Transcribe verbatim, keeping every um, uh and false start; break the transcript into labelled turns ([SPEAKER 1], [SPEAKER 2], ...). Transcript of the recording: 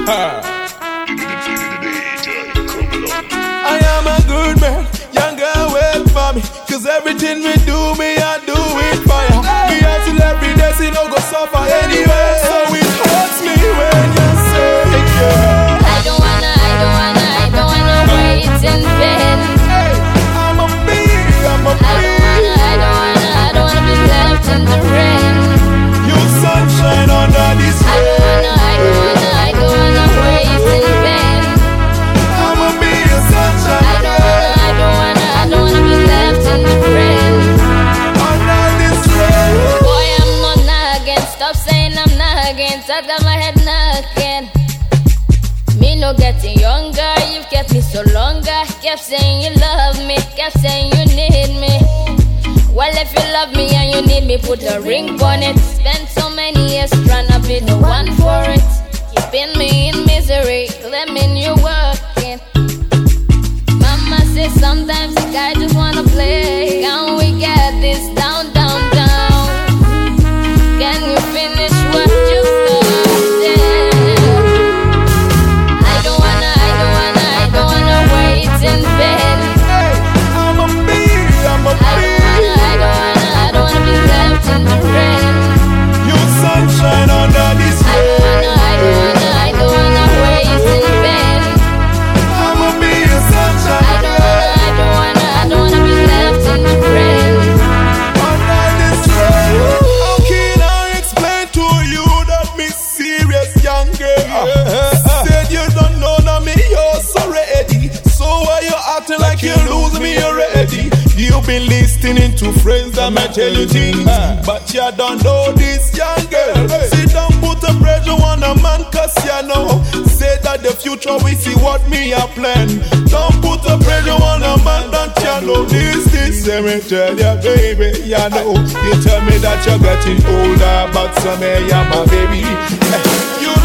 [SPEAKER 1] I am a good man, young girl, wait for me. Cause everything we do, me, I do it for ya. Me hustle every day, see no go suffer anyway. So it hurts me when you say, yeah.
[SPEAKER 2] I don't wanna, I don't wanna, I don't wanna wait in vain.
[SPEAKER 1] Hey, I'm a bee, I'm a
[SPEAKER 2] I don't wanna, I don't wanna, I don't wanna be left in the rain.
[SPEAKER 1] You sunshine under this
[SPEAKER 2] I don't wanna, I don't wanna, I don't wanna wait in vain.
[SPEAKER 1] I'ma be a sunshine.
[SPEAKER 2] I don't wanna, I don't wanna, I don't wanna be left in the rain.
[SPEAKER 1] Under this rain.
[SPEAKER 2] Boy, I'm not nagging, stop saying I'm nagging. I got my head knocking. Me no getting younger, you've kept me so longer. Kept saying you love me, kept saying you need me. Well, if you love me and you need me, put a ring on it. Spent so many years trying to be the one for it. Keeping me in misery, claiming you're working. Mama says sometimes the guy just wanna play. Can we get this down, down, down? Can you finish what you started? I don't wanna, I don't wanna, I don't wanna wait in vain.
[SPEAKER 1] Hey, I'm a bee, I'm a
[SPEAKER 2] I don't
[SPEAKER 1] bee.
[SPEAKER 2] wanna, I don't wanna, I don't wanna be left in the rain.
[SPEAKER 1] You sunshine under this
[SPEAKER 2] I don't
[SPEAKER 1] rain.
[SPEAKER 2] wanna, I don't wanna, I don't wanna wait in vain.
[SPEAKER 1] I'ma be a sunshine.
[SPEAKER 2] I don't wanna, I don't wanna, I don't wanna be left in the rain.
[SPEAKER 1] Under this rain. How can I explain to you that me serious young girl? Said you don't know that me you're so ready. So why you acting like you lose me already? You've been listening to friends that might tell you things, but you don't know this young girl. See, don't put a pressure on a man, cause you know. Say that the future we see what me a plan. Don't put a pressure on a man, don't you know this, this. Let me tell you, baby, you know. You tell me that you're getting older, but some me, you're my baby. You